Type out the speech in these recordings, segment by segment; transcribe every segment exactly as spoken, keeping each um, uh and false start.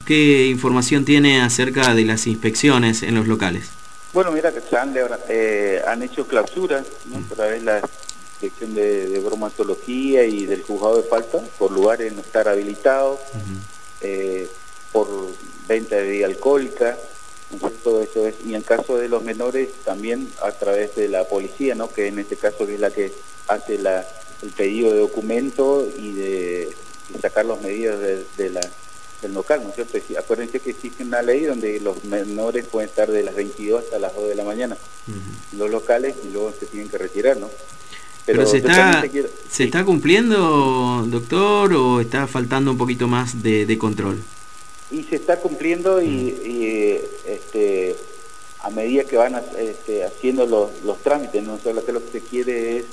¿qué información tiene acerca de las inspecciones en los locales? Bueno, mira que se han, eh, han hecho clausuras, ¿no? A través de la Dirección de, de Bromatología y del Juzgado de Falta, por lugares no estar habilitados, uh-huh. eh, por venta de bebida alcohólica, ¿no? Todo eso es, y en caso de los menores también a través de la policía, ¿no? Que en este caso es la que hace la, el pedido de documento y de, de sacar las medidas de, de la, del local, ¿no es cierto? Y acuérdense que existe una ley donde los menores pueden estar de las veintidós hasta las dos de la mañana, uh-huh. los locales, y luego se tienen que retirar, ¿no? Pero, Pero se, está, quiero... ¿se sí. está cumpliendo, doctor, o está faltando un poquito más de, de control? Y se está cumpliendo y, y este, a medida que van este, haciendo los, los trámites, no solo que lo que se quiere es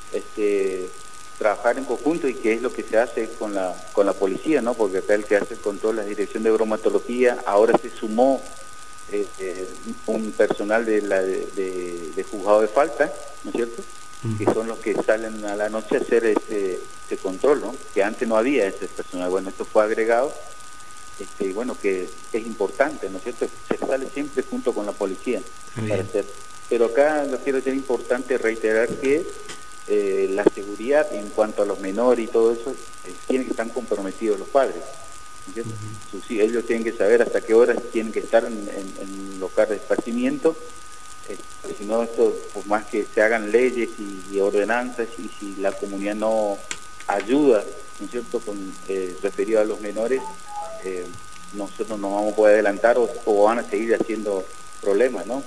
este, trabajar en conjunto, y que es lo que se hace con la con la policía, ¿no? Porque acá el que hace el control, la Dirección de Bromatología, ahora se sumó eh, eh, un personal de la de, de, de Juzgado de Falta, ¿no es cierto? Que son los que salen a la noche a hacer ese, ese control, ¿no? Que antes no había ese personal. Bueno, esto fue agregado, este, y bueno, que es importante, ¿no es cierto? Se sale siempre junto con la policía para hacer. Pero acá lo quiero decir importante reiterar que eh, la seguridad en cuanto a los menores y todo eso, eh, tienen que estar comprometidos los padres, ¿no es cierto? Uh-huh. Sus, ellos tienen que saber hasta qué horas tienen que estar en, en, en lugar de esparcimiento. Eh, si no, esto, por más que se hagan leyes y, y ordenanzas, y si la comunidad no ayuda, ¿no es cierto?, con eh, referido a los menores, eh, nosotros no vamos a poder adelantar, o, o van a seguir haciendo problemas, ¿no?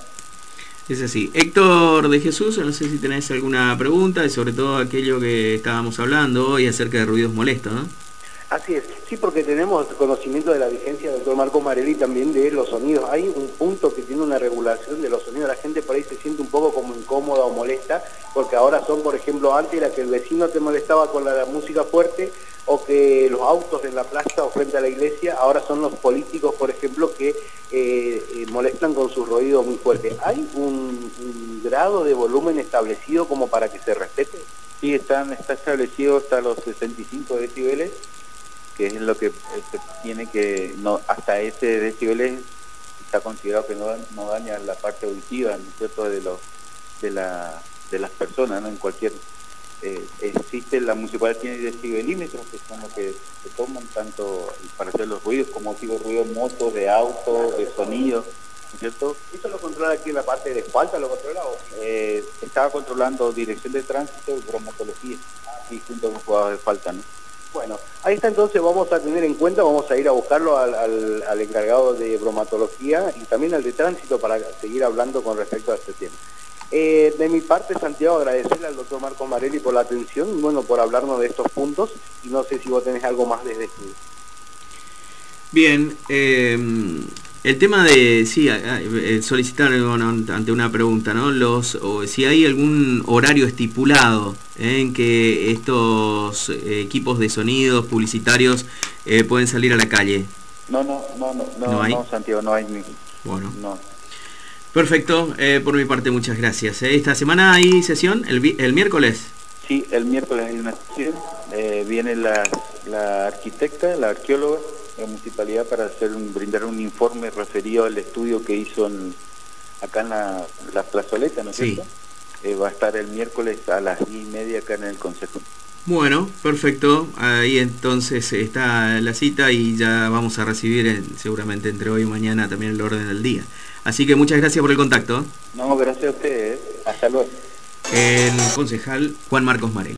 Es así. Héctor de Jesús, no sé si tenés alguna pregunta, y sobre todo aquello que estábamos hablando hoy acerca de ruidos molestos, ¿no? Así es, sí, porque tenemos conocimiento de la vigencia del doctor Marcos Marelli también de los sonidos. Hay un punto que tiene una regulación de los sonidos, la gente por ahí se siente un poco como incómoda o molesta, porque ahora son, por ejemplo, antes era que el vecino te molestaba con la, la música fuerte, o que los autos en la plaza o frente a la iglesia, ahora son los políticos, por ejemplo, que eh, eh, molestan con sus ruidos muy fuertes. ¿Hay un, un grado de volumen establecido como para que se respete? Sí, están, está establecido hasta los sesenta y cinco decibeles, que es lo que se tiene que, no, hasta ese decibel está considerado que no, no daña la parte auditiva, ¿no es cierto?, de los de la de las personas, ¿no? En cualquier eh, existe, la municipalidad tiene decibelímetros, que son los que se toman tanto para hacer los ruidos, como digo, ruidos de motos, de autos, de sonidos, ¿no es cierto? ¿Eso lo controla aquí en la parte de Falta, lo controla o? Eh, estaba controlando Dirección de Tránsito y Bromatología, y junto con Juzgado de Falta, ¿no? Bueno, ahí está, entonces vamos a tener en cuenta, vamos a ir a buscarlo al, al, al encargado de bromatología y también al de tránsito para seguir hablando con respecto a este tema. Eh, de mi parte, Santiago, agradecerle al doctor Marcos Marelli por la atención y bueno, por hablarnos de estos puntos, y no sé si vos tenés algo más desde aquí. Bien, eh, el tema de, sí, solicitar bueno, ante una pregunta, ¿no? Los, o si hay algún horario estipulado ¿eh? en que estos equipos de sonidos publicitarios eh, pueden salir a la calle. No, no, no, no, no, ¿No, hay? no, Santiago, no hay ni. Bueno. No. Perfecto, eh, por mi parte muchas gracias. ¿Eh? ¿Esta semana hay sesión? ¿El, el miércoles? Sí, el miércoles hay una sesión. Eh, viene la, la arquitecta, la arqueóloga de la municipalidad para hacer un, brindar un informe referido al estudio que hizo en, acá en la, la plazoleta, ¿no es sí. cierto? Eh, va a estar el miércoles a las diez y media acá en el Consejo. Bueno, perfecto. Ahí entonces está la cita y ya vamos a recibir en, seguramente entre hoy y mañana también el orden del día. Así que muchas gracias por el contacto. No, gracias a ustedes. Hasta luego. El concejal Juan Marcos Marelli.